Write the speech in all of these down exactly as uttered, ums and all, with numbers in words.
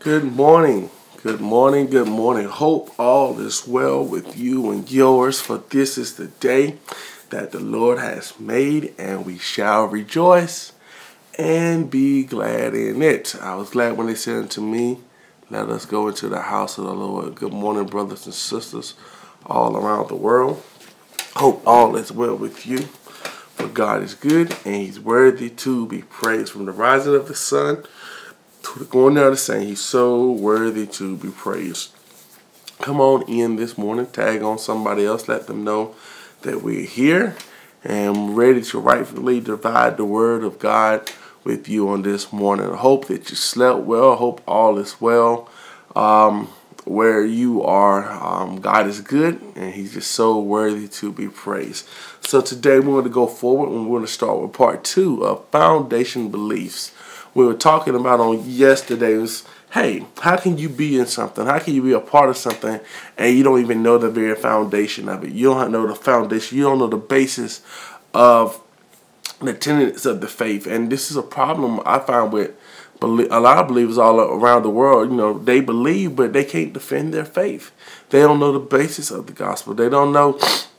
Good morning. Good morning. Good morning. Hope all is well with you and yours, for this is the day that the Lord has made, and we shall rejoice and be glad in it. I was glad when they said unto me, let us go into the house of the Lord. Good morning, brothers and sisters all around the world. Hope all is well with you, for God is good and he's worthy to be praised. From the rising of the sun to the going down of the same, he's so worthy to be praised. Come on in this morning, tag on somebody else, let them know that we're here and ready to rightfully divide the word of God with you on this morning. I hope that you slept well. I hope all is well um, where you are. Um, God is good, and he's just so worthy to be praised. So today we're going to go forward, and we're going to start with part two of Foundation Beliefs. We were talking about on yesterday was, hey, how can you be in something? How can you be a part of something and you don't even know the very foundation of it? You don't know the foundation. You don't know the basis of the tenets of the faith. And this is a problem I find with a lot of believers all around the world. You know, they believe, but they can't defend their faith. They don't know the basis of the gospel. They don't know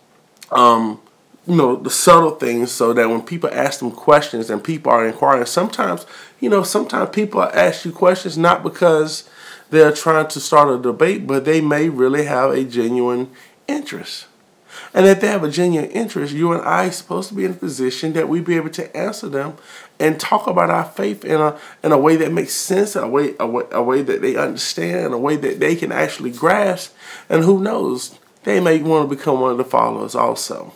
um, you know, the subtle things, so that when people ask them questions and people are inquiring, sometimes, you know, sometimes people ask you questions not because they're trying to start a debate, but they may really have a genuine interest. And if they have a genuine interest, you and I are supposed to be in a position that we be able to answer them and talk about our faith in a in a way that makes sense, a way, a way, a way that they understand, a way that they can actually grasp. And who knows, they may want to become one of the followers also.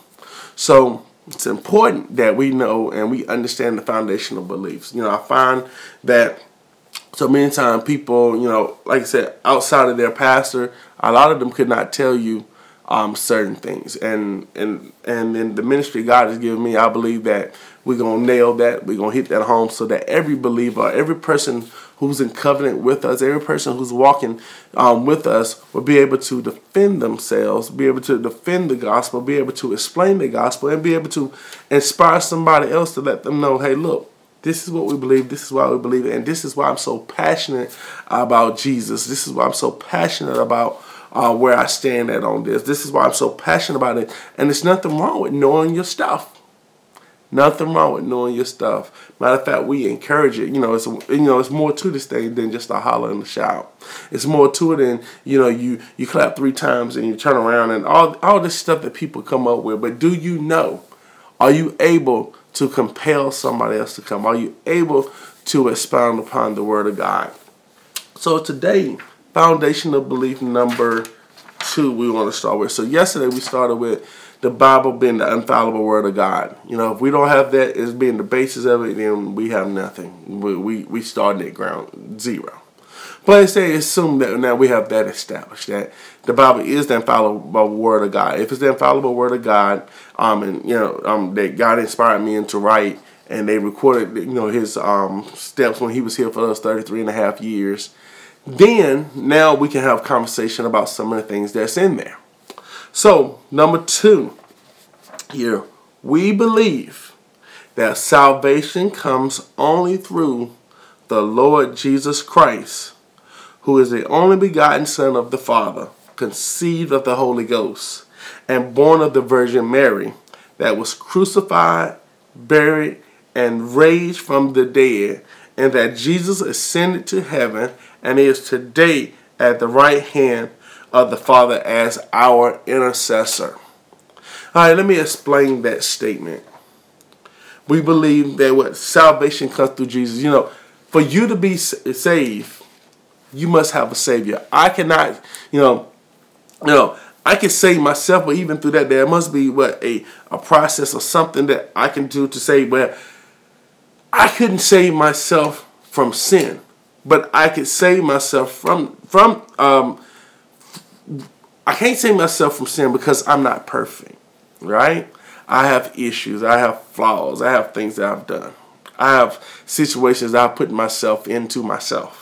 So it's important that we know and we understand the foundational beliefs. You know, I find that so many times people, you know, like I said, outside of their pastor, a lot of them could not tell you um, certain things. And and and in the ministry God has given me, I believe that we're going to nail that. We're going to hit that home so that every believer, every person who's in covenant with us, every person who's walking um, with us will be able to defend themselves, be able to defend the gospel, be able to explain the gospel, and be able to inspire somebody else to let them know, hey, look, this is what we believe, this is why we believe it, and this is why I'm so passionate about Jesus. This is why I'm so passionate about uh, where I stand at on this. This is why I'm so passionate about it. And there's nothing wrong with knowing your stuff. Nothing wrong with knowing your stuff. Matter of fact, we encourage it. You know, it's you know, it's more to this thing than just a holler and a shout. It's more to it than, you know, you you clap three times and you turn around and all all this stuff that people come up with. But do you know? Are you able to compel somebody else to come? Are you able to expound upon the word of God? So today, foundational belief number two we want to start with. So yesterday we started with the Bible being the infallible word of God. You know, if we don't have that as being the basis of it, then we have nothing. We we, we starting at ground zero. But I say assume that now we have that established, that the Bible is the infallible word of God. If it's the infallible word of God, um, and you know, um, that God inspired me to write, and they recorded, you know, his um steps when he was here for us thirty-three and a half years, then now we can have conversation about some of the things that's in there. So, number two, here, we believe that salvation comes only through the Lord Jesus Christ, who is the only begotten Son of the Father, conceived of the Holy Ghost, and born of the Virgin Mary, that was crucified, buried, and raised from the dead, and that Jesus ascended to heaven and is today at the right hand of the Father as our intercessor. All right, let me explain that statement. We believe that what salvation comes through Jesus. You know, for you to be saved, you must have a Savior. I cannot, you know, you know, I can save myself, but even through that, there must be what a a process or something that I can do to save. Where I couldn't save myself from sin, but I could save myself from from. Um, I can't save myself from sin because I'm not perfect, right? I have issues. I have flaws. I have things that I've done. I have situations that I've put myself into myself.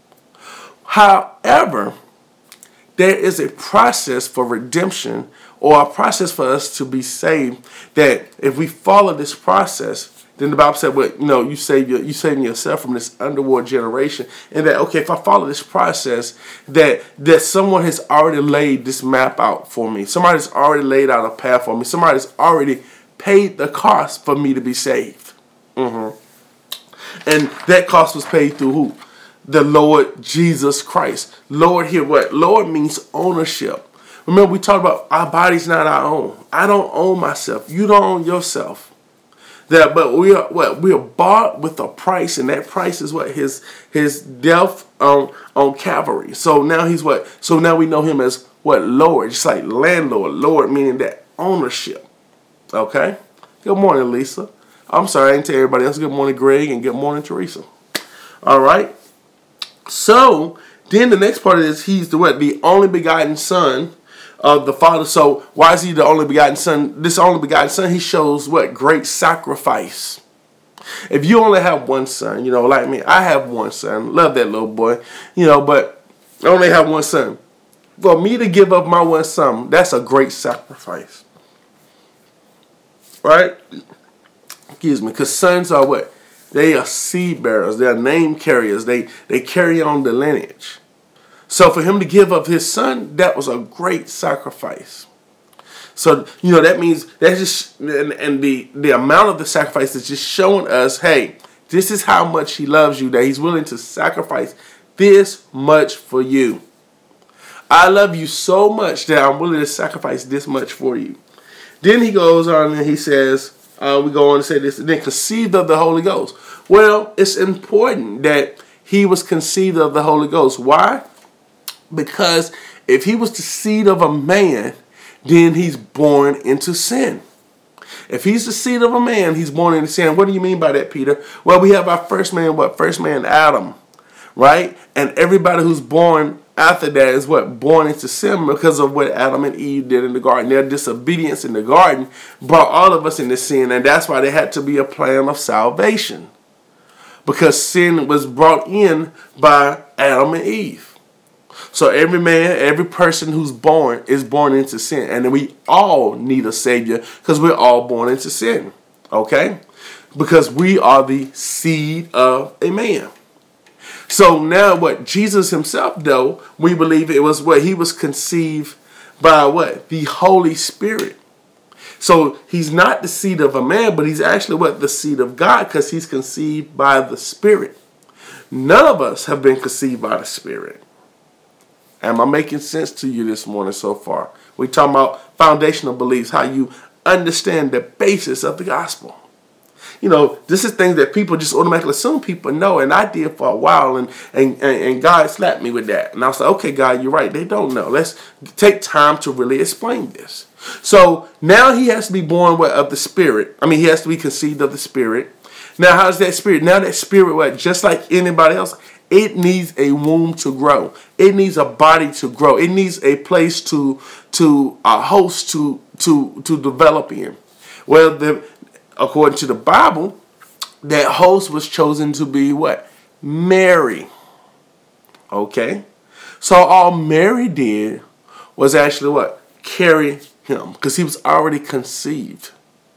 However, there is a process for redemption or a process for us to be saved that if we follow this process, then the Bible said, well, you know, you save your, you saving yourself from this underworld generation. And that, okay, if I follow this process, that that someone has already laid this map out for me. Somebody's already laid out a path for me. Somebody's already paid the cost for me to be saved. Mm-hmm. And that cost was paid through who? The Lord Jesus Christ. Lord here, what? Lord means ownership. Remember, we talked about our body's not our own. I don't own myself. You don't own yourself. That, but we are what we are bought with a price, and that price is what his his death on on Calvary. So now he's what? So now we know him as what? Lord, just like landlord. Lord meaning that ownership. Okay. Good morning, Lisa. I'm sorry, I didn't tell everybody else. Good morning, Greg, and good morning, Teresa. All right. So then the next part of this, he's the what? The only begotten Son of the Father. So why is he the only begotten Son? This only begotten Son, he shows what? Great sacrifice. If you only have one son, you know, like me, I have one son. Love that little boy, you know, but I only have one son. For me to give up my one son, that's a great sacrifice. Right? Excuse me, because sons are what? They are seed bearers. They are name carriers. They, they carry on the lineage. So for him to give up his son, that was a great sacrifice. So, you know, that means that's just, and, and the, the amount of the sacrifice is just showing us, hey, this is how much he loves you, that he's willing to sacrifice this much for you. I love you so much that I'm willing to sacrifice this much for you. Then he goes on and he says, uh, we go on to say this, then conceived of the Holy Ghost. Well, it's important that he was conceived of the Holy Ghost. Why? Because if he was the seed of a man, then he's born into sin. If he's the seed of a man, he's born into sin. What do you mean by that, Peter? Well, we have our first man, what? First man, Adam, right? And everybody who's born after that is what? Born into sin because of what Adam and Eve did in the garden. Their disobedience in the garden brought all of us into sin, and that's why there had to be a plan of salvation. Because sin was brought in by Adam and Eve. So every man, every person who's born is born into sin. And we all need a Savior because we're all born into sin. Okay? Because we are the seed of a man. So now what? Jesus himself, though, we believe it was what? He was conceived by what? The Holy Spirit. So he's not the seed of a man, but he's actually what? The seed of God, because he's conceived by the Spirit. None of us have been conceived by the Spirit. Am I making sense to you this morning so far? We're talking about foundational beliefs, how you understand the basis of the gospel. You know, this is things that people just automatically assume people know, and I did for a while, and, and, and God slapped me with that. And I was like, okay, God, you're right. They don't know. Let's take time to really explain this. So now he has to be born what, of the Spirit. I mean, he has to be conceived of the Spirit. Now, how's that Spirit? Now that Spirit, what, just like anybody else, it needs a womb to grow. It needs a body to grow. It needs a place to, to a host to, to, to develop in. Well, the, according to the Bible, that host was chosen to be what? Mary. Okay? So all Mary did was actually what? Carry him, because he was already conceived.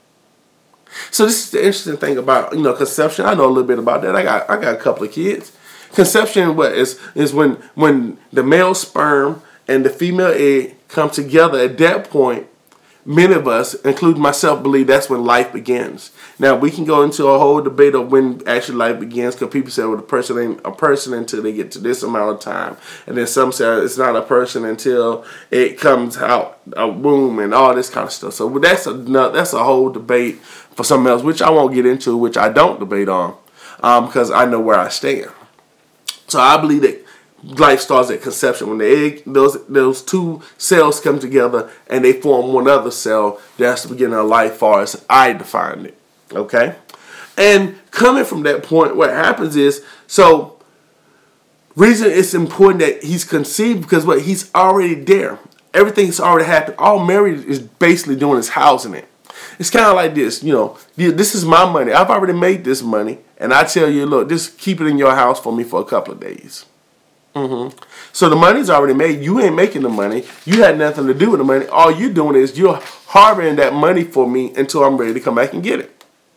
So this is the interesting thing about, you know, conception. I know a little bit about that. I got I got a couple of kids. Conception what is is when when the male sperm and the female egg come together. At that point, many of us, including myself, believe that's when life begins. Now we can go into a whole debate of when actually life begins, because people say, well, the person ain't a person until they get to this amount of time, and then some say it's not a person until it comes out a womb and all this kind of stuff. So that's a that's a whole debate for something else, which I won't get into, which I don't debate on, um, because I know where I stand. So I believe that life starts at conception, when the egg, those those two cells come together and they form one other cell. That's the beginning of life, far as I defined it. Okay, and coming from that point, what happens is, so reason it's important that he's conceived, because what, he's already there. Everything's already happened. All Mary is basically doing is housing it. It's kind of like this, you know, this is my money. I've already made this money, and I tell you, look, just keep it in your house for me for a couple of days. Mm-hmm. So the money's already made. You ain't making the money. You had nothing to do with the money. All you're doing is you're harboring that money for me until I'm ready to come back and get it.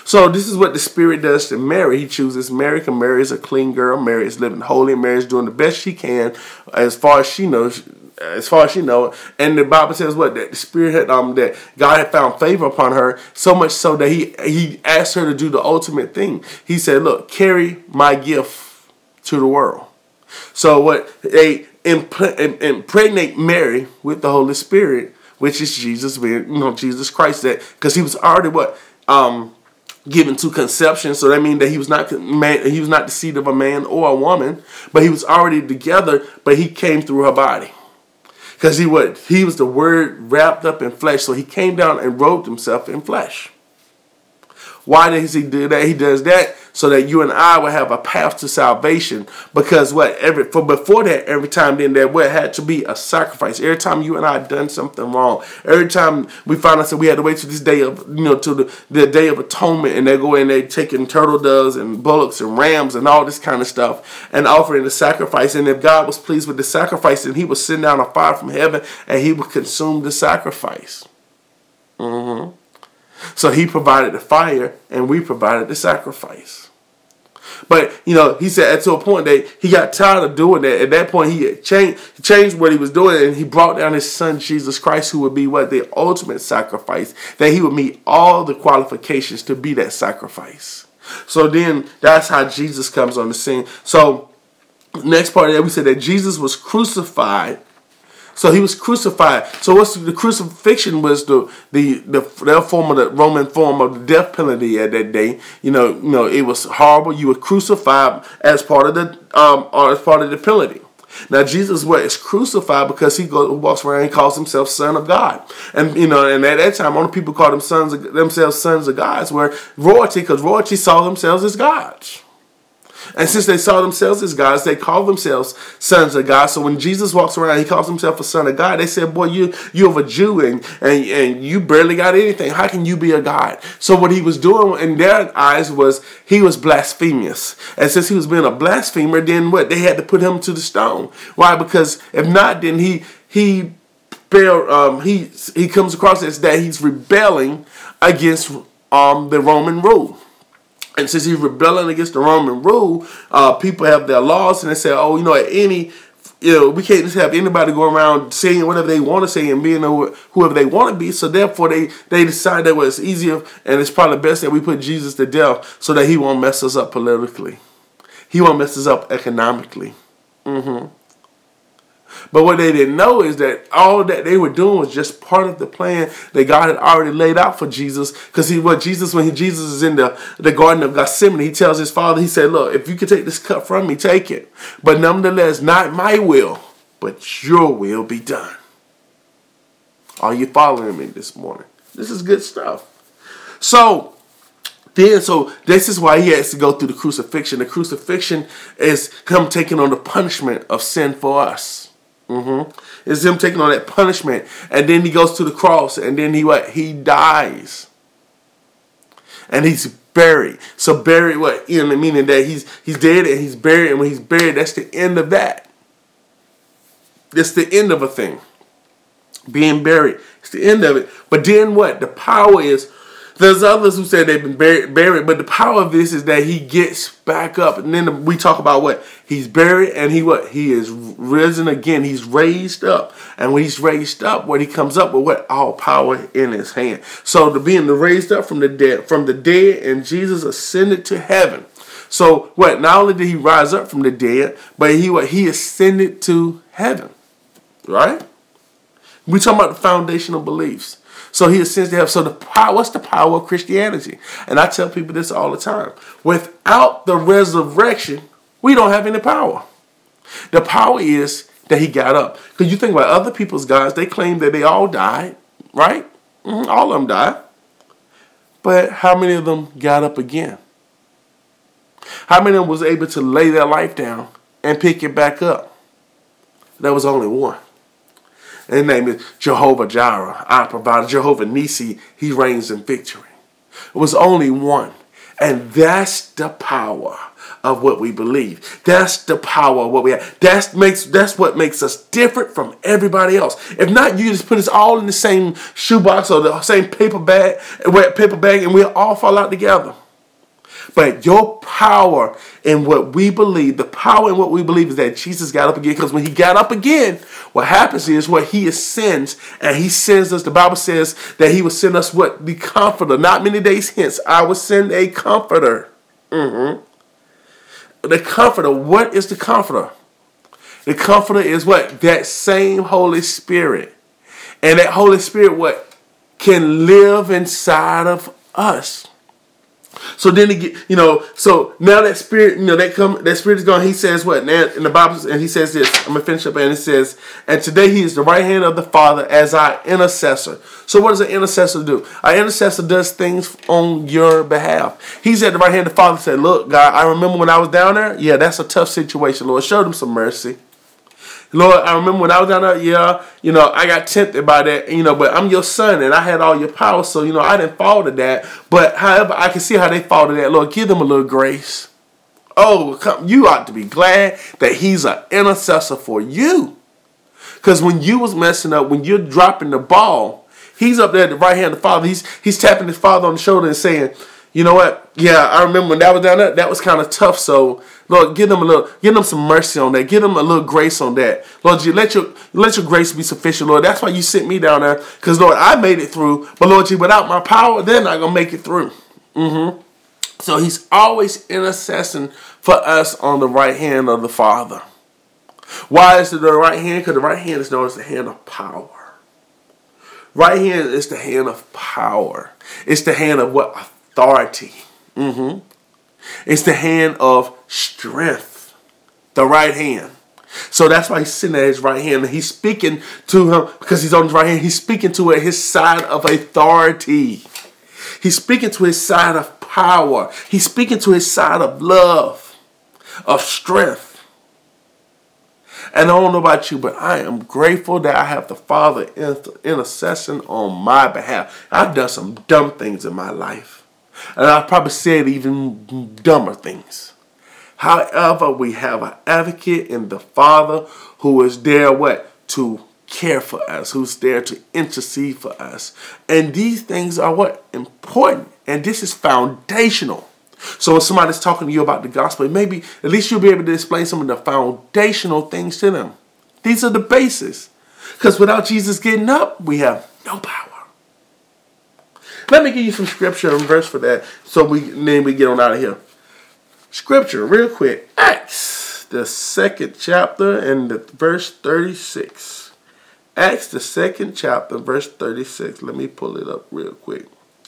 So this is what the Spirit does to Mary. He chooses Mary because Mary is a clean girl. Mary is living holy. Mary is doing the best she can as far as she knows. As far as she knows, and the Bible says what, that the Spirit had um that God had found favor upon her, so much so that he he asked her to do the ultimate thing. He said, "Look, carry my gift to the world." So what, they impre- impregnate Mary with the Holy Spirit, which is Jesus, you know, Jesus Christ. That because he was already what um given to conception, so that means that he was not man, he was not the seed of a man or a woman, but he was already together. But he came through her body. Because he what he was the Word wrapped up in flesh, so he came down and robed himself in flesh. Why does he do that? He does that so that you and I will have a path to salvation. Because what every for before that, every time then there what had to be a sacrifice. Every time you and I had done something wrong, every time we found ourselves we had to wait to this day of you know to the, the day of atonement, and they go in they taking turtle doves and bullocks and rams and all this kind of stuff and offering the sacrifice. And if God was pleased with the sacrifice, then he would send down a fire from heaven and he would consume the sacrifice. Mm-hmm. So he provided the fire and we provided the sacrifice. But, you know, he said to a point that he got tired of doing that. At that point, he changed, changed what he was doing, and he brought down his son, Jesus Christ, who would be what? The ultimate sacrifice, that he would meet all the qualifications to be that sacrifice. So then that's how Jesus comes on the scene. So next part of that, we said that Jesus was crucified. So he was crucified. So what's the crucifixion was the the the their form of the Roman form of the death penalty at that day. You know, you know, it was horrible. You were crucified as part of the um or as part of the penalty. Now Jesus what is crucified because he goes walks around and calls himself Son of God, and you know, and at that time, only people called them sons of, themselves sons of gods were royalty, because royalty saw themselves as gods. And since they saw themselves as gods, they called themselves sons of God. So when Jesus walks around, he calls himself a son of God. They said, boy, you, you're a Jew and, and, and you barely got anything. How can you be a God? So what he was doing in their eyes was he was blasphemous. And since he was being a blasphemer, then what? They had to put him to the stone. Why? Because if not, then he he um, he he comes across as that he's rebelling against um, the Roman rule. And since he's rebelling against the Roman rule, uh, people have their laws, and they say, oh, you know, at any, you know, we can't just have anybody go around saying whatever they want to say and being whoever they want to be. So therefore, they, they decide that well, it's easier and it's probably best that we put Jesus to death so that he won't mess us up politically. He won't mess us up economically. Mm-hmm. But what they didn't know is that all that they were doing was just part of the plan that God had already laid out for Jesus. Because he, what Jesus, when he, Jesus is in the, the Garden of Gethsemane, he tells his father, he said, look, if you could take this cup from me, take it. But nonetheless, not my will, but your will be done. Are you following me this morning? This is good stuff. So, Then, so this is why he has to go through the crucifixion. The crucifixion is him taking on the punishment of sin for us. Mm-hmm. It's him taking on that punishment, and then he goes to the cross, and then he what? He dies, and he's buried. So buried, what? You know, meaning that he's he's dead and he's buried, and when he's buried, that's the end of that. That's the end of a thing. Being buried, it's the end of it. But then what? The power is. There's others who say they've been buried, buried, but the power of this is that he gets back up. And then we talk about what? He's buried and he what? He is risen again. He's raised up. And when he's raised up, what he comes up with what? All power in his hand. So to being raised up from the dead, from the dead, and Jesus ascended to heaven. So what? Not only did he rise up from the dead, but he what? He ascended to heaven. Right? We're talking about the foundational beliefs. So he ascends to heaven. So the power, what's the power of Christianity? And I tell people this all the time. Without the resurrection, we don't have any power. The power is that he got up. Because you think about other people's gods, they claim that they all died, right? Mm-hmm, all of them died. But how many of them got up again? How many of them was able to lay their life down and pick it back up? There was only one. And his name is Jehovah Jireh, our provider. Jehovah Nisi, he reigns in victory. It was only one. And that's the power of what we believe. That's the power of what we have. That's makes that's what makes us different from everybody else. If not, you just put us all in the same shoebox or the same paper bag, paper bag, and we'll all fall out together. But your power in what we believe, the power in what we believe is that Jesus got up again. Because when he got up again, what happens is what he ascends and he sends us. The Bible says that he will send us what? The comforter. Not many days hence, I will send a comforter. Mm-hmm. The comforter. What is the comforter? The comforter is what? That same Holy Spirit. And that Holy Spirit what? Can live inside of us. So then he get, you know, so now that spirit, you know, that come, that spirit is gone. He says what now in the Bible, and he says this. I'm gonna finish up, and it says, and today he is the right hand of the Father as our intercessor. So what does an intercessor do? Our intercessor does things on your behalf. He's at the right hand of the Father. Said, look, God, I remember when I was down there. Yeah, that's a tough situation. Lord, show them some mercy. Lord, I remember when I was down there, yeah, you know, I got tempted by that, you know, but I'm your son and I had all your power, so, you know, I didn't fall to that. But however, I can see how they fall to that. Lord, give them a little grace. Oh, come, you ought to be glad that he's an intercessor for you. Because when you was messing up, when you're dropping the ball, he's up there at the right hand of the Father. He's, he's tapping his Father on the shoulder and saying, you know what? Yeah, I remember when that was down there, that was kind of tough. So, Lord, give them a little, give them some mercy on that. Give them a little grace on that. Lord, you let your let your grace be sufficient, Lord. That's why you sent me down there. Because, Lord, I made it through. But, Lord, you without my power, they're not going to make it through. Mm-hmm. So he's always intercessing for us on the right hand of the Father. Why is it the right hand? Because the right hand is known as the hand of power. Right hand is the hand of power. It's the hand of what? Authority. Mm-hmm. It's the hand of strength. The right hand. So that's why he's sitting at his right hand. And he's speaking to him because he's on his right hand. He's speaking to his side of authority. He's speaking to his side of power. He's speaking to his side of love, of strength. And I don't know about you, but I am grateful that I have the Father intercession on my behalf. I've done some dumb things in my life. And I've probably said even dumber things. However, we have an advocate in the Father who is there, what? To care for us, who's there to intercede for us. And these things are what? Important. And this is foundational. So when somebody's talking to you about the gospel, maybe at least you'll be able to explain some of the foundational things to them. These are the basis. Because without Jesus getting up, we have no power. Let me give you some scripture and verse for that, so we then we get on out of here. Scripture, real quick. Acts, the second chapter and the verse thirty-six. Acts, the second chapter, verse thirty-six. Let me pull it up real quick.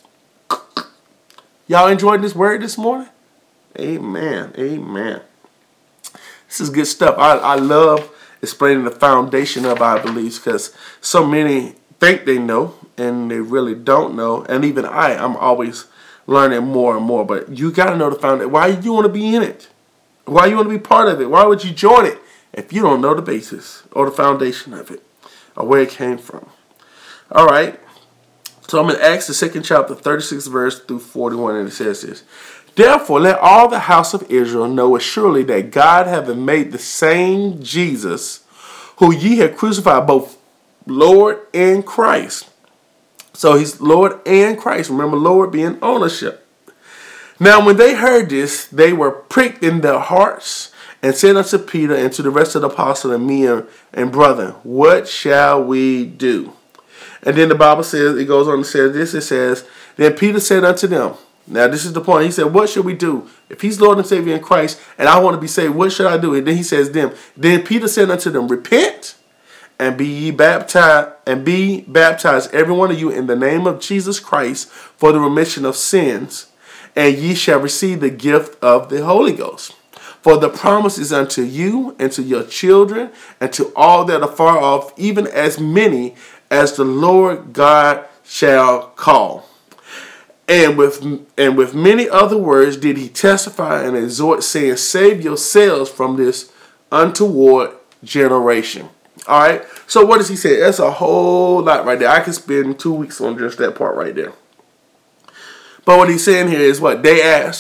Y'all enjoyed this word this morning? Amen. Amen. This is good stuff. I, I love explaining the foundation of our beliefs because so many think they know and they really don't know. And even I, I'm always learning more and more. But you got to know the foundation. Why you want to be in it? Why you want to be part of it? Why would you join it if you don't know the basis or the foundation of it or where it came from? All right. So I'm in Acts, the second chapter, thirty-sixth verse through forty-one, and it says this. Therefore, let all the house of Israel know assuredly that God hath made the same Jesus, who ye have crucified, both Lord and Christ. So he's Lord and Christ. Remember, Lord being ownership. Now, when they heard this, they were pricked in their hearts and said unto Peter and to the rest of the apostles and me and, and brethren, what shall we do? And then the Bible says, it goes on and says this, it says, then Peter said unto them, now this is the point, he said, what should we do? If he's Lord and Savior in Christ, and I want to be saved, what should I do? And then he says them, then Peter said unto them, repent and be ye baptized, and be baptized every one of you in the name of Jesus Christ for the remission of sins, and ye shall receive the gift of the Holy Ghost. For the promise is unto you and to your children and to all that are far off, even as many as the Lord God shall call. And with and with many other words did he testify and exhort, saying, save yourselves from this untoward generation. All right. So what does he say? That's a whole lot right there. I could spend two weeks on just that part right there. But what he's saying here is what they asked,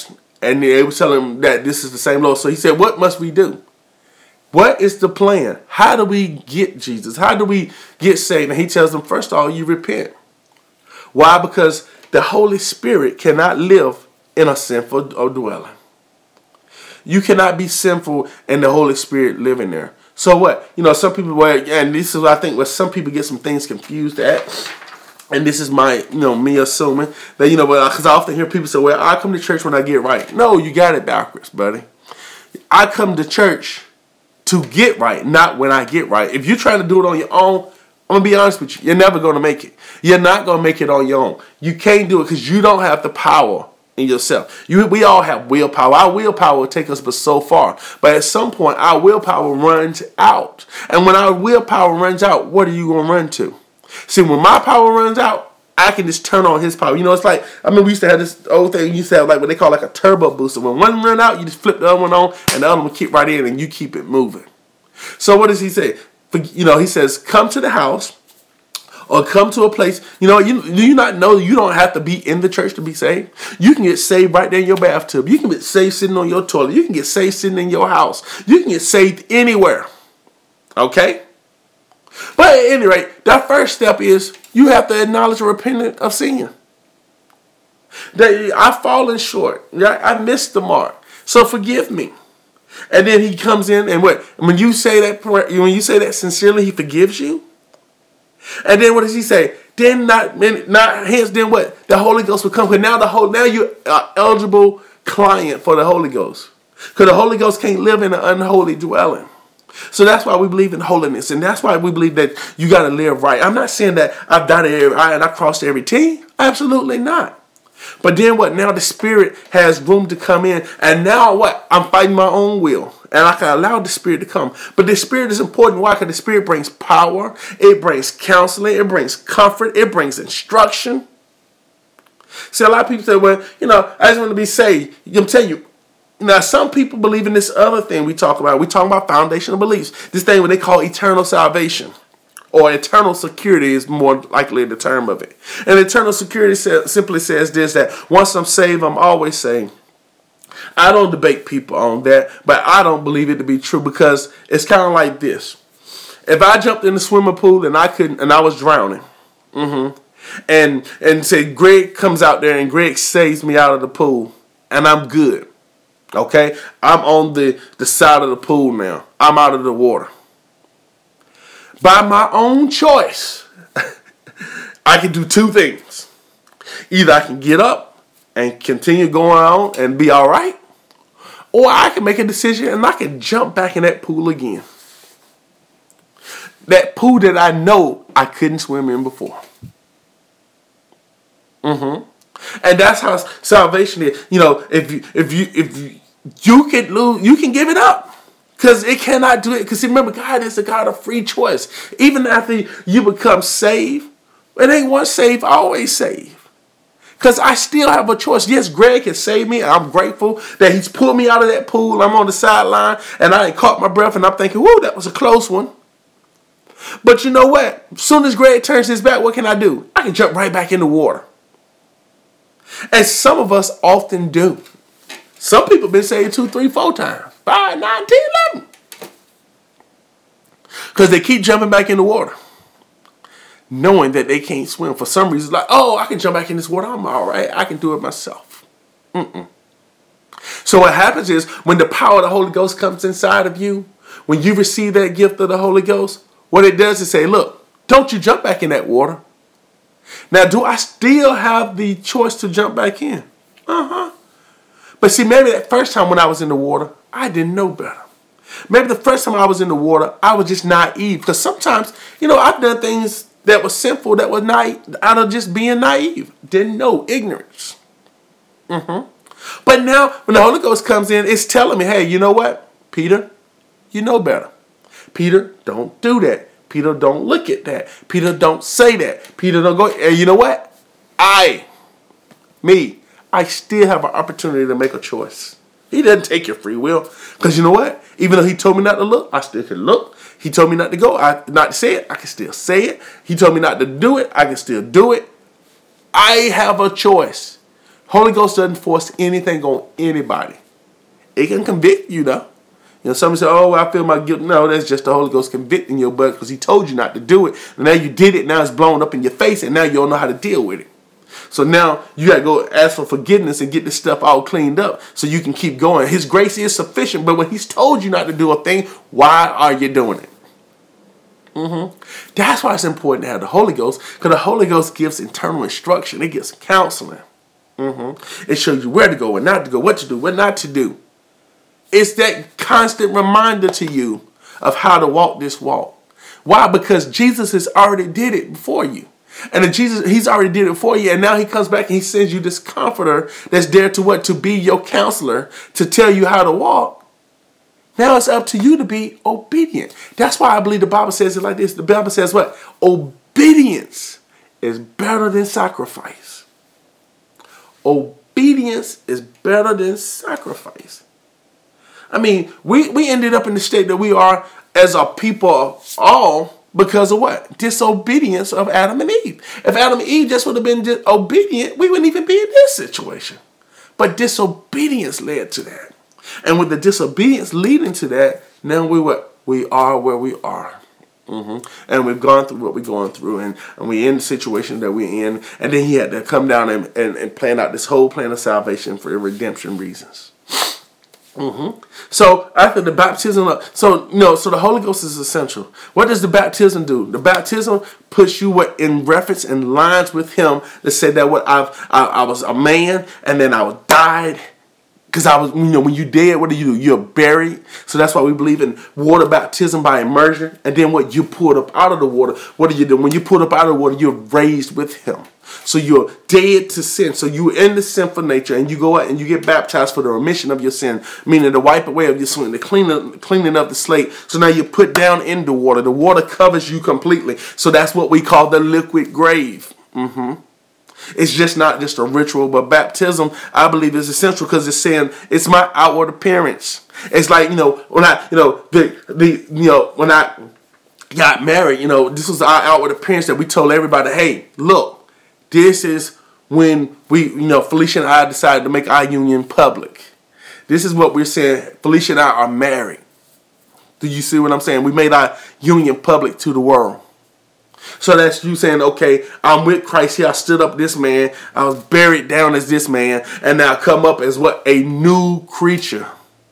And they were telling him that this is the same Lord. So he said, what must we do? What is the plan? How do we get Jesus? How do we get saved? And he tells them, first of all, you repent. Why? Because the Holy Spirit cannot live in a sinful dwelling. You cannot be sinful and the Holy Spirit living there. So what? You know, some people, well, and this is I think where some people get some things confused at. And this is my, you know, me assuming that, you know, because I often hear people say, well, I come to church when I get right. No, you got it backwards, buddy. I come to church to get right, not when I get right. If you're trying to do it on your own, I'm going to be honest with you, you're never going to make it. You're not going to make it on your own. You can't do it because you don't have the power in yourself. You, we all have willpower. Our willpower will take us but so far. But at some point, our willpower runs out. And when our willpower runs out, what are you going to run to? See, when my power runs out, I can just turn on his power. You know, it's like, I mean, we used to have this old thing. We used to have like what they call like a turbo booster. When one run out, you just flip the other one on, and the other one kick right in, and you keep it moving. So what does he say? You know, he says, come to the house or come to a place. You know, you, do you not know you don't have to be in the church to be saved? You can get saved right there in your bathtub. You can get saved sitting on your toilet. You can get saved sitting in your house. You can get saved anywhere. Okay? But at any rate, that first step is you have to acknowledge and repent of sin. That I've fallen short. I missed the mark. So forgive me. And then he comes in and what? When you say that, when you say that sincerely, he forgives you. And then what does he say? Then not, not hence then what? The Holy Ghost will come. Because now the whole now you're an eligible client for the Holy Ghost. Because the Holy Ghost can't live in an unholy dwelling. So that's why we believe in holiness. And that's why we believe that you got to live right. I'm not saying that I've dotted every I and I crossed every T. Absolutely not. But then what? Now the Spirit has room to come in. And now what? I'm fighting my own will. And I can allow the Spirit to come. But the Spirit is important. Why? Because the Spirit brings power. It brings counseling. It brings comfort. It brings instruction. See, a lot of people say, well, you know, I just want to be saved. I'm telling you. Now, some people believe in this other thing we talk about. We talk about foundational beliefs. This thing what they call eternal salvation. Or eternal security is more likely the term of it. And eternal security say, simply says this, that once I'm saved, I'm always saved. I don't debate people on that, but I don't believe it to be true because it's kind of like this. If I jumped in the swimming pool and I couldn't, and I was drowning, mm-hmm, and and say Greg comes out there and Greg saves me out of the pool, and I'm good. Okay, I'm on the, the side of the pool now. I'm out of the water. By my own choice, I can do two things. Either I can get up and continue going on and be all right, or I can make a decision and I can jump back in that pool again. That pool that I know I couldn't swim in before. Mm-hmm. And that's how salvation is. You know, if you if you if you, you can lose, you can give it up. Because it cannot do it. Because remember, God is a God of free choice. Even after you become saved, it ain't once saved, always saved. Because I still have a choice. Yes, Greg can save me. I'm grateful that he's pulled me out of that pool. I'm on the sideline and I ain't caught my breath and I'm thinking, whoa, that was a close one. But you know what? As soon as Greg turns his back, what can I do? I can jump right back in the water. And some of us often do. Some people have been saved two, three, four times. Five, nine, ten, eleven. Because they keep jumping back in the water. Knowing that they can't swim. For some reason, like, oh, I can jump back in this water. I'm all right. I can do it myself. Mm-mm. So what happens is, when the power of the Holy Ghost comes inside of you, when you receive that gift of the Holy Ghost, what it does is say, look, don't you jump back in that water. Now, do I still have the choice to jump back in? Uh-huh. But see, maybe that first time when I was in the water, I didn't know better. Maybe the first time I was in the water, I was just naive. Because sometimes, you know, I've done things that were sinful, that were naive, out of just being naive. Didn't know, ignorance. Mm-hmm. But now, when the Holy Ghost comes in, it's telling me, hey, you know what? Peter, you know better. Peter, don't do that. Peter, don't look at that. Peter, don't say that. Peter, don't go. And you know what? I, me, I still have an opportunity to make a choice. He doesn't take your free will. Because you know what? Even though he told me not to look, I still can look. He told me not to go, I not to say it, I can still say it. He told me not to do it, I can still do it. I have a choice. Holy Ghost doesn't force anything on anybody. It can convict you, though. You know, somebody say, oh, I feel my guilt. No, that's just the Holy Ghost convicting your butt because he told you not to do it. And now you did it. Now it's blown up in your face, and now you don't know how to deal with it. So now you got to go ask for forgiveness and get this stuff all cleaned up so you can keep going. His grace is sufficient, but when he's told you not to do a thing, why are you doing it? Mm-hmm. That's why it's important to have the Holy Ghost, because the Holy Ghost gives internal instruction. It gives counseling. Mm-hmm. It shows you where to go and not to go, what to do, what not to do. It's that constant reminder to you of how to walk this walk. Why? Because Jesus has already did it before you. And if Jesus, he's already did it for you. And now he comes back and he sends you this comforter that's there to what? To be your counselor, to tell you how to walk. Now it's up to you to be obedient. That's why I believe the Bible says it like this. The Bible says what? Obedience is better than sacrifice. Obedience is better than sacrifice. I mean, we, we ended up in the state that we are as a people all because of what? Disobedience of Adam and Eve. If Adam and Eve just would have been obedient, we wouldn't even be in this situation. But disobedience led to that. And with the disobedience leading to that, now we what? We are where we are. Mm-hmm. And we've gone through what we're going through, and, and we're in the situation that we're in. And then he had to come down and, and, and plan out this whole plan of salvation for redemption reasons. Mm-hmm. So after the baptism, of, so you know, so the Holy Ghost is essential. What does the baptism do? The baptism puts you what in reference and lines with Him that said that what I've I, I was a man and then I was died. Because I was, you know, when you dead, what do you do? You're buried. So that's why we believe in water baptism by immersion. And then what? You pulled up out of the water. What do you do? When you pulled up out of the water, you're raised with Him. So you're dead to sin. So you're in the sinful nature, and you go out and you get baptized for the remission of your sin, meaning the wipe away of your sin, the cleaning, cleaning of the slate. So now you're put down in the water. The water covers you completely. So that's what we call the liquid grave. Mm-hmm. It's just not just a ritual, but baptism, I believe, is essential because it's saying it's my outward appearance. It's like, you know, when I, you know, the, the, you know, when I got married, you know, this was our outward appearance that we told everybody, hey, look, this is when we, you know, Felicia and I decided to make our union public. This is what we're saying. Felicia and I are married. Do you see what I'm saying? We made our union public to the world. So that's you saying, okay, I'm with Christ here. I stood up this man. I was buried down as this man. And now I come up as what? A new creature.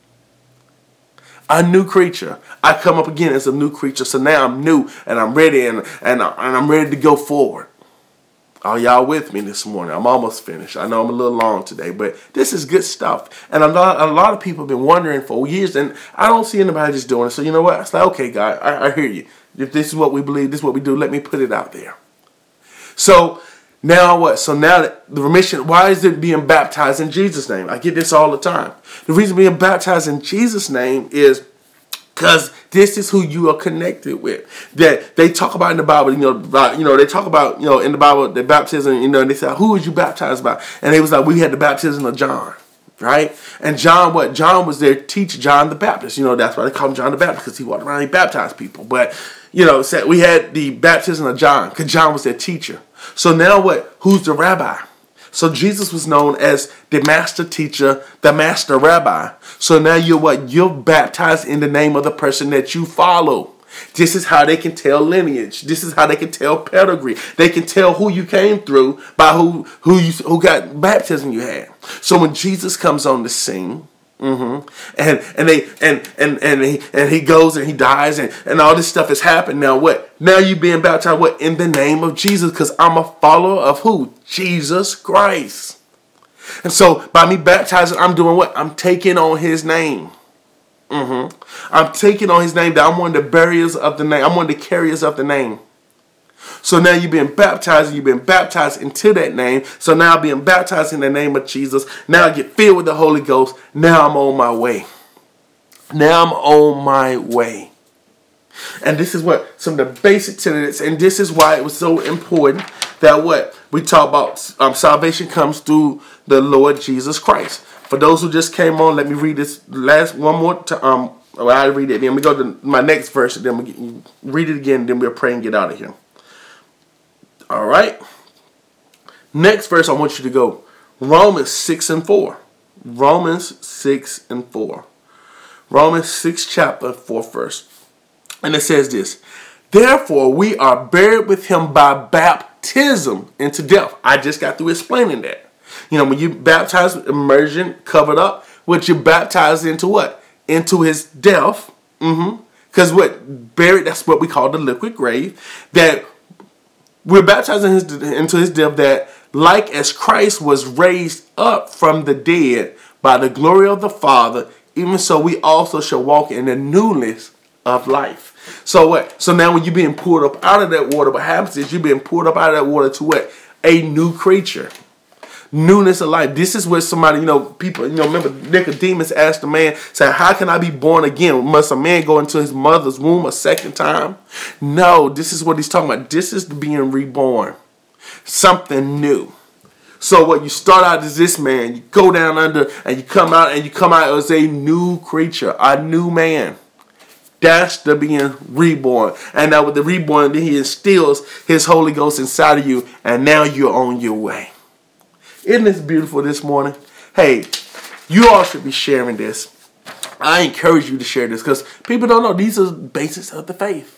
A new creature. I come up again as a new creature. So now I'm new and I'm ready and, and, and I'm ready to go forward. Are y'all with me this morning? I'm almost finished. I know I'm a little long today, but this is good stuff. And a lot, a lot of people have been wondering for years, and I don't see anybody just doing it. So you know what? It's like, okay, God, I, I hear you. If this is what we believe, this is what we do, let me put it out there. So now what? So now that the remission, why is it being baptized in Jesus' name? I get this all the time. The reason being baptized in Jesus' name is because this is who you are connected with. That they talk about in the Bible, you know, about, you know, they talk about, you know, in the Bible, the baptism, you know, and they say, who was you baptized by? And they was like, we had the baptism of John, right? And John, what? John was their teacher, John the Baptist. You know, that's why they call him John the Baptist, because he walked around and he baptized people. But, you know, said we had the baptism of John, because John was their teacher. So now what? Who's the rabbi? So Jesus was known as the master teacher, the master rabbi. So now you're what? You're baptized in the name of the person that you follow. This is how they can tell lineage. This is how they can tell pedigree. They can tell who you came through by who who you who got baptism you had. So when Jesus comes on the scene, mm-hmm, and and they and and and he and he goes and he dies and, and all this stuff has happened. Now what? Now you being baptized what? In the name of Jesus, because I'm a follower of who? Jesus Christ. And so by me baptizing, I'm doing what? I'm taking on his name. Mm-hmm. I'm taking on his name. That I'm one of the bearers of the name. I'm one of the carriers of the name. So now you've been baptized. You've been baptized into that name. So now being baptized in the name of Jesus. Now I get filled with the Holy Ghost. Now I'm on my way. Now I'm on my way. And this is what some of the basic tenets, and this is why it was so important that what we talk about um, salvation comes through the Lord Jesus Christ. For those who just came on, let me read this last one more time. Um, well, I read it. Then we go to my next verse, and then we get, read it again. And then we'll pray and get out of here. All right. Next verse, I want you to go Romans six and four. Romans six and four. Romans six chapter four verse. And it says this. Therefore we are buried with him by baptism into death. I just got through explaining that. You know, when you baptize, immersion, covered up, what you baptized into what? Into his death. Mm-hmm. Because what? Buried, that's what we call the liquid grave. That we're baptized in his, into his death, that like as Christ was raised up from the dead by the glory of the Father, even so we also shall walk in the newness of life. So what? So now when you're being pulled up out of that water, what happens is you're being pulled up out of that water to what? A new creature. Newness of life. This is where somebody, you know, people, you know, remember Nicodemus asked the man, said, how can I be born again? Must a man go into his mother's womb a second time? No, this is what he's talking about. This is being reborn. Something new. So what you start out as this man, you go down under and you come out and you come out as a new creature, a new man. That's the being reborn. And now with the reborn, then he instills his Holy Ghost inside of you, and now you're on your way. Isn't this beautiful this morning? Hey, you all should be sharing this. I encourage you to share this because people don't know these are the basics of the faith.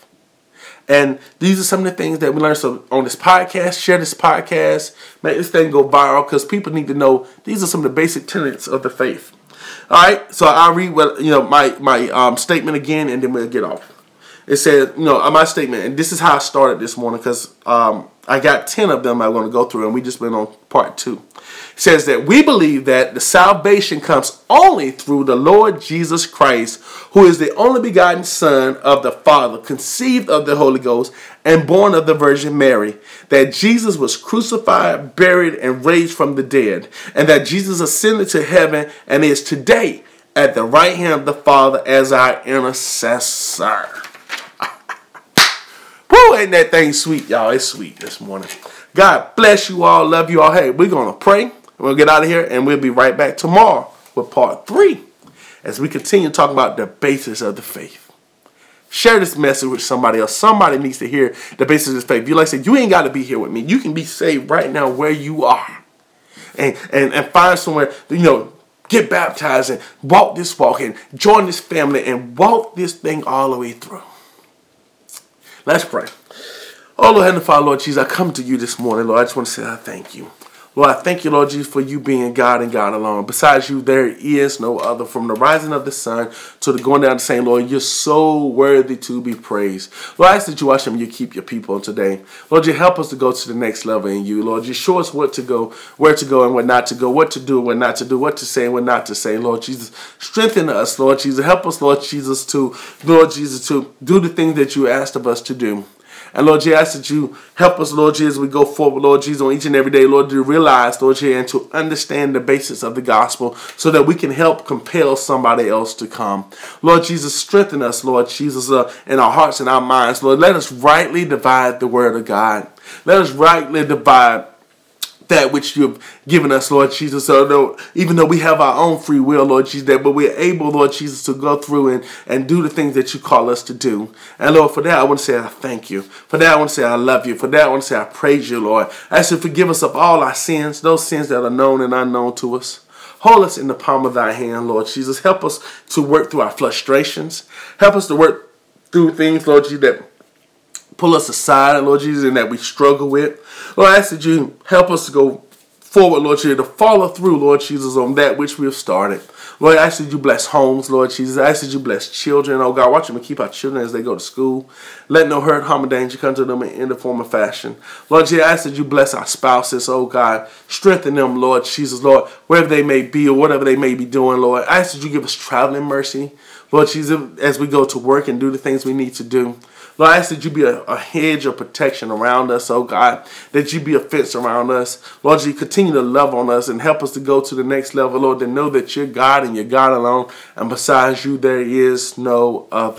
And these are some of the things that we learned. So on this podcast, share this podcast, make this thing go viral because people need to know these are some of the basic tenets of the faith. All right, so I'll read what, you know, my, my um, statement again, and then we'll get off. It says, you know, my statement, and this is how I started this morning because um, I got ten of them I'm going to go through, and we just went on part two. It says that we believe that the salvation comes only through the Lord Jesus Christ, who is the only begotten Son of the Father, conceived of the Holy Ghost, and born of the Virgin Mary, that Jesus was crucified, buried, and raised from the dead, and that Jesus ascended to heaven and is today at the right hand of the Father as our intercessor. Woo, ain't that thing sweet, y'all? It's sweet this morning. God bless you all. Love you all. Hey, we're going to pray. We'll get out of here, and we'll be right back tomorrow with part three as we continue talking about the basis of the faith. Share this message with somebody else. Somebody needs to hear the basis of the faith. You like I said, you ain't got to be here with me. You can be saved right now where you are. And, and, and find somewhere, you know, get baptized and walk this walk and join this family and walk this thing all the way through. Let's pray. Oh, Lord, Heavenly Father, Lord Jesus, I come to you this morning, Lord. I just want to say I thank you. Lord, I thank you, Lord Jesus, for you being God and God alone. Besides you, there is no other. From the rising of the sun to the going down the same, Lord, you're so worthy to be praised. Lord, I ask that you watch them, you keep your people today. Lord, you help us to go to the next level in you. Lord, you show us what to go, where to go and where not to go, what to do and what not to do, what to say and what not to say. Lord Jesus, strengthen us, Lord Jesus. Help us, Lord Jesus, to, Lord Jesus, to do the things that you asked of us to do. And Lord Jesus, I ask that you help us, Lord Jesus, as we go forward, Lord Jesus, on each and every day, Lord, to realize, Lord Jesus, and to understand the basis of the gospel so that we can help compel somebody else to come. Lord Jesus, strengthen us, Lord Jesus, uh, in our hearts and our minds. Lord, let us rightly divide the word of God. Let us rightly divide that which you've given us, Lord Jesus. So though, even though we have our own free will, Lord Jesus, that, but we're able, Lord Jesus, to go through and, and do the things that you call us to do. And Lord, for that, I want to say I thank you. For that, I want to say I love you. For that, I want to say I praise you, Lord. I ask you to forgive us of all our sins, those sins that are known and unknown to us. Hold us in the palm of thy hand, Lord Jesus. Help us to work through our frustrations. Help us to work through things, Lord Jesus, that pull us aside, Lord Jesus, and that we struggle with. Lord, I ask that you help us to go forward, Lord Jesus, to follow through, Lord Jesus, on that which we have started. Lord, I ask that you bless homes, Lord Jesus. I ask that you bless children. Oh, God, watch them and keep our children as they go to school. Let no hurt, harm, or danger come to them in any form or fashion. Lord Jesus, I ask that you bless our spouses, oh, God. Strengthen them, Lord Jesus, Lord, wherever they may be or whatever they may be doing, Lord. I ask that you give us traveling mercy, Lord Jesus, as we go to work and do the things we need to do. Lord, I ask that you be a, a hedge of protection around us, oh God, that you be a fence around us. Lord, you continue to love on us and help us to go to the next level, Lord, to know that you're God and you're God alone, and besides you there is no other.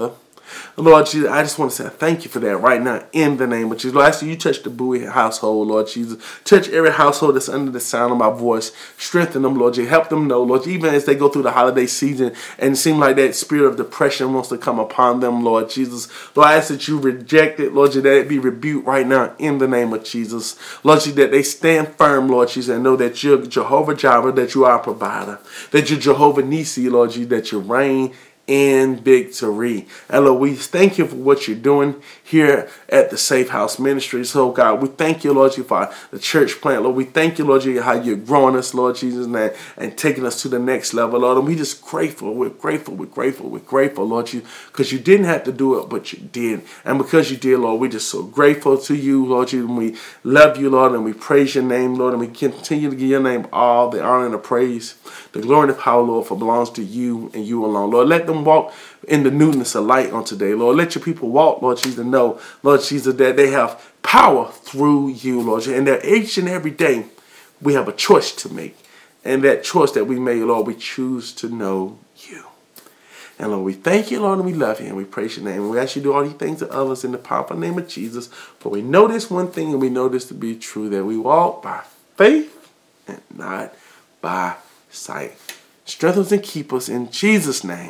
Lord Jesus, I just want to say thank you for that right now in the name of Jesus. Lord, I ask you, you touch the Bowie household, Lord Jesus. Touch every household that's under the sound of my voice. Strengthen them, Lord Jesus. Help them know, Lord, even as they go through the holiday season and it seems like that spirit of depression wants to come upon them, Lord Jesus. Lord, I ask that you reject it, Lord Jesus, that it be rebuked right now in the name of Jesus. Lord Jesus, that they stand firm, Lord Jesus, and know that you're Jehovah Jireh, that you are a provider, that you're Jehovah Nissi, Lord Jesus, that you reign in victory. And Lord, we thank you for what you're doing here at the Safe House Ministry. So God, we thank you, Lord Jesus, for the church plant. Lord, we thank you, Lord Jesus, how you're growing us, Lord Jesus, and, and taking us to the next level, Lord. And we just grateful. We're grateful. We're grateful. We're grateful, Lord, you, because you didn't have to do it, but you did. And because you did, Lord, we're just so grateful to you, Lord Jesus. And we love you, Lord, and we praise your name, Lord, and we continue to give your name all the honor and the praise. The glory and the power, Lord, for belongs to you and you alone. Lord, let them walk in the newness of light on today. Lord, let your people walk, Lord Jesus, and know, Lord Jesus, that they have power through you, Lord Jesus. And that each and every day we have a choice to make. And that choice that we make, Lord, we choose to know you. And Lord, we thank you, Lord, and we love you, and we praise your name. And we ask you to do all these things to others in the powerful name of Jesus. For we know this one thing, and we know this to be true, that we walk by faith and not by sight. Strengthen us and keep us in Jesus' name.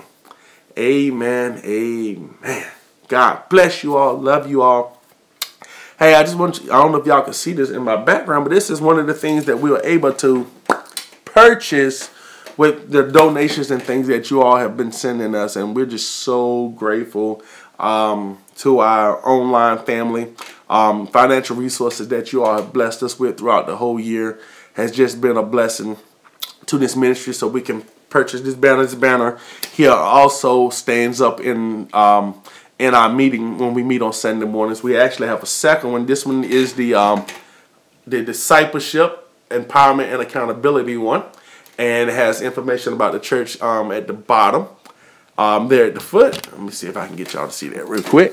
Amen. Amen. God bless you all. Love you all. Hey, I just want to, I don't know if y'all can see this in my background, but this is one of the things that we were able to purchase with the donations and things that you all have been sending us. And we're just so grateful um, to our online family. Um, financial resources that you all have blessed us with throughout the whole year has just been a blessing to this ministry, so we can purchase this banner. This banner here also stands up in um, in our meeting when we meet on Sunday mornings. We actually have a second one. This one is the um, the discipleship, empowerment, and accountability one, and it has information about the church um, at the bottom. Um, there at the foot. Let me see if I can get y'all to see that real quick.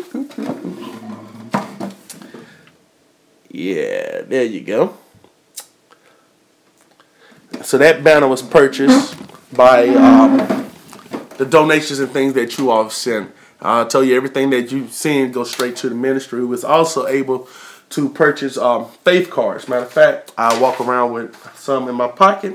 Yeah, there you go. So that banner was purchased by um, the donations and things that you all sent. I'll tell you, everything that you've seen goes straight to the ministry. We was also able to purchase um, faith cards. Matter of fact, I walk around with some in my pocket,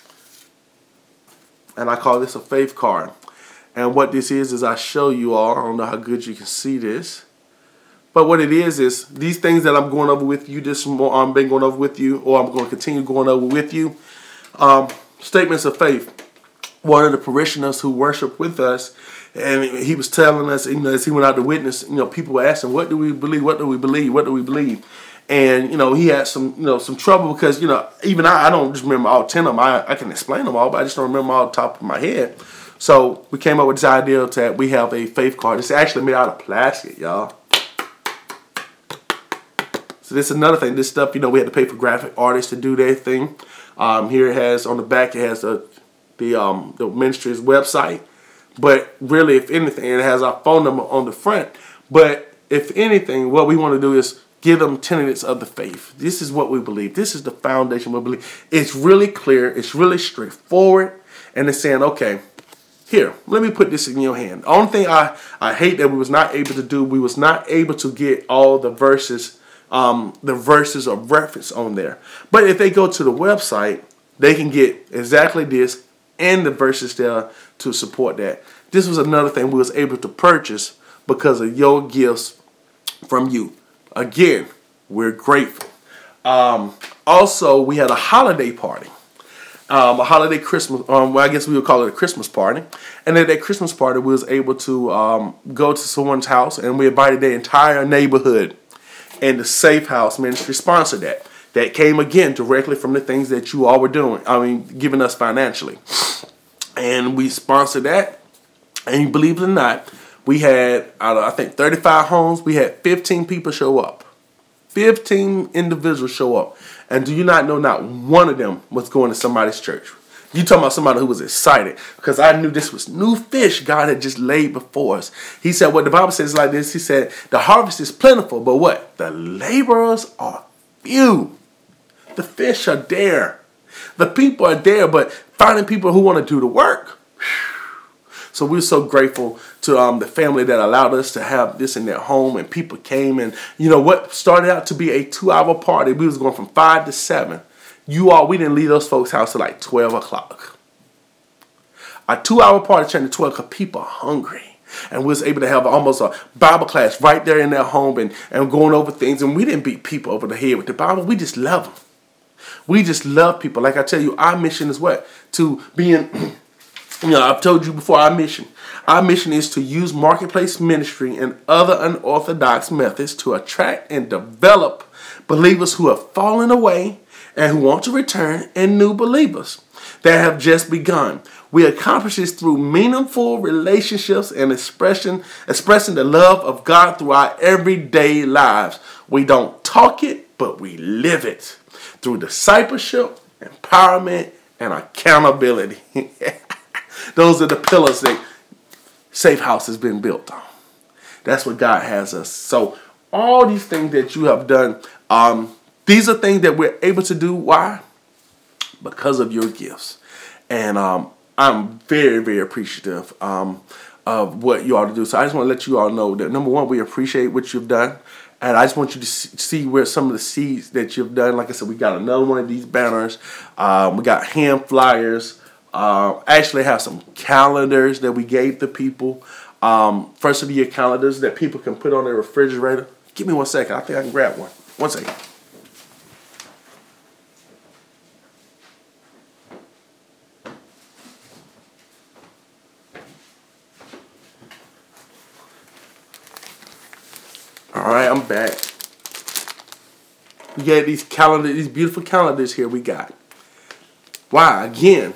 and I call this a faith card. And what this is, is I show you all. I don't know how good you can see this. But what it is, is these things that I'm going over with you, this more I'm been going over with you, or I'm going to continue going over with you. Um, statements of faith. One of the parishioners who worship with us, and he was telling us, you know, as he went out to witness, you know, people were asking, what do we believe? What do we believe? What do we believe? And, you know, he had some, you know, some trouble because, you know, even I, I don't just remember all ten of them. I, I can explain them all, but I just don't remember all the top of my head. So we came up with this idea that we have a faith card. It's actually made out of plastic, y'all. So this is another thing. This stuff, you know, we had to pay for graphic artists to do their thing. Um, here it has, on the back, it has the, the, um, the ministry's website. But really, if anything, it has our phone number on the front. But if anything, what we want to do is give them tenets of the faith. This is what we believe. This is the foundation we believe. It's really clear. It's really straightforward. And it's saying, okay, here, let me put this in your hand. The only thing I, I hate that we was not able to do, we was not able to get all the verses Um, the verses of reference on there. But if they go to the website, they can get exactly this and the verses there to support that. This was another thing we was able to purchase because of your gifts from you. Again, we're grateful. Um, also, we had a holiday party. Um, a holiday Christmas, um, well, I guess we would call it a Christmas party. And at that Christmas party, we was able to um, go to someone's house, and we invited the entire neighborhood. And the Safe House Ministry sponsored that. That came, again, directly from the things that you all were doing. I mean, giving us financially. And we sponsored that. And believe it or not, we had, out of, I think, thirty-five homes, we had fifteen people show up. fifteen individuals show up. And do you not know not one of them was going to somebody's church? You talking about somebody who was excited, because I knew this was new fish God had just laid before us. He said, what the Bible says like this, he said, the harvest is plentiful, but what? The laborers are few. The fish are there. The people are there, but finding people who want to do the work. So we're so grateful to um, the family that allowed us to have this in their home, and people came, and you know what started out to be a two-hour party. We was going from five to seven. You all, we didn't leave those folks' house till like twelve o'clock. A two-hour party turned to twelve because people are hungry. And we was able to have almost a Bible class right there in their home, and, and going over things. And we didn't beat people over the head with the Bible. We just love them. We just love people. Like I tell you, our mission is what? To be in, you know, I've told you before, our mission. Our mission is to use marketplace ministry and other unorthodox methods to attract and develop believers who have fallen away and who want to return, and new believers that have just begun. We accomplish this through meaningful relationships and expression, expressing the love of God through our everyday lives. We don't talk it, but we live it through discipleship, empowerment, and accountability. Those are the pillars that Safe House has been built on. That's what God has us. So all these things that you have done, um, these are things that we're able to do. Why? Because of your gifts. And um, I'm very, very appreciative um, of what you all to do. So I just want to let you all know that, number one, we appreciate what you've done. And I just want you to see where some of the seeds that you've done. Like I said, we got another one of these banners. Um, we got hand flyers. Uh, actually have some calendars that we gave to people. Um, first of the year calendars that people can put on their refrigerator. Give me one second. I think I can grab one. One second. All right, I'm back. We got these calendar, these beautiful calendars here we got. Why? Again.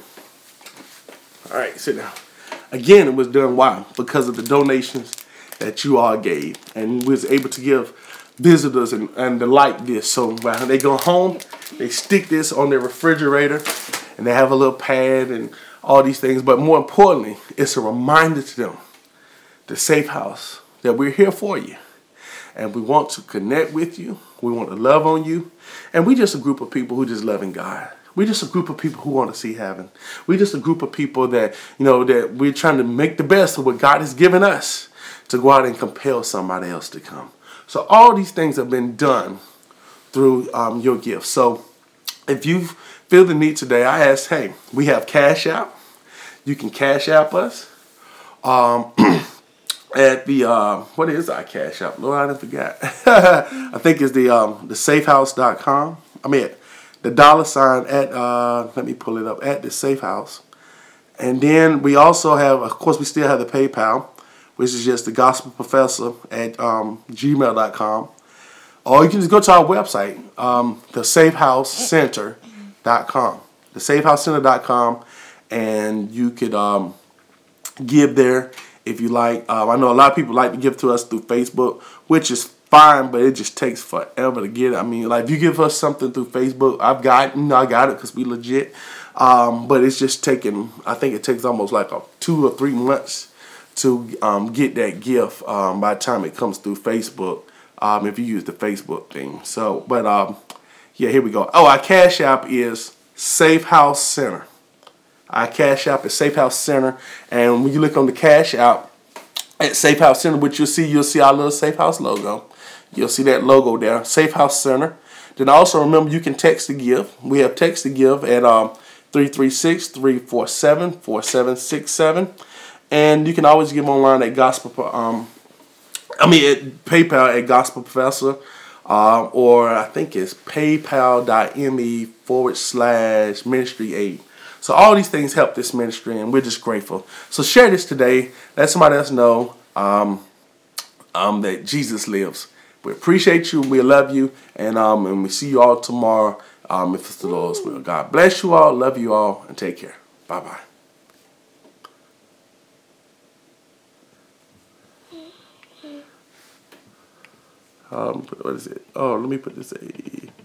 All right, sit down. Again, it was done why? Because of the donations that you all gave. And we was able to give visitors and, and the like this. So when they go home, they stick this on their refrigerator, and they have a little pad and all these things. But more importantly, it's a reminder to them, the Safe House, that we're here for you. And we want to connect with you. We want to love on you. And we just a group of people who just loving God. We're just a group of people who want to see heaven. We're just a group of people that, you know, that we're trying to make the best of what God has given us to go out and compel somebody else to come. So all these things have been done through um, your gifts. So if you feel the need today, I ask, hey, we have Cash App. You can Cash App us. Um... At the, uh, what is our Cash App? Lord, I forgot. I think it's the um, the safe house dot com. I mean, the dollar sign at, uh, let me pull it up, at the Safe House. And then we also have, of course, we still have the PayPal, which is just the gospel professor at um, gmail dot com. Or you can just go to our website, um, the safe house center dot com. the safe house center dot com, and you could um, give there. If you like, um, I know a lot of people like to give to us through Facebook, which is fine, but it just takes forever to get it. I mean, like if you give us something through Facebook, I've got, you know, I got it because we legit. Um, but it's just taking, I think it takes almost like a two or three months to um, get that gift um, by the time it comes through Facebook. Um, if you use the Facebook thing. So, but um, yeah, here we go. Oh, our Cash App is Safe House Center. Our Cash App is Safe House Center, and when you look on the Cash App at Safe House Center, which you'll see, you'll see our little Safe House logo. You'll see that logo there, Safe House Center. Then also remember, you can text to give. We have text to give at um, three three six, three four seven, four seven six seven, and you can always give online at Gospel. Um, I mean at PayPal at Gospel Professor, uh, or I think it's PayPal.me forward slash Ministry Aid. So all these things help this ministry, and we're just grateful. So share this today. Let somebody else know um, um, that Jesus lives. We appreciate you. We love you. And, um, and we see you all tomorrow um, if it's the Lord's will. God bless you all. Love you all. And take care. Bye-bye. Um, what is it? Oh, let me put this a...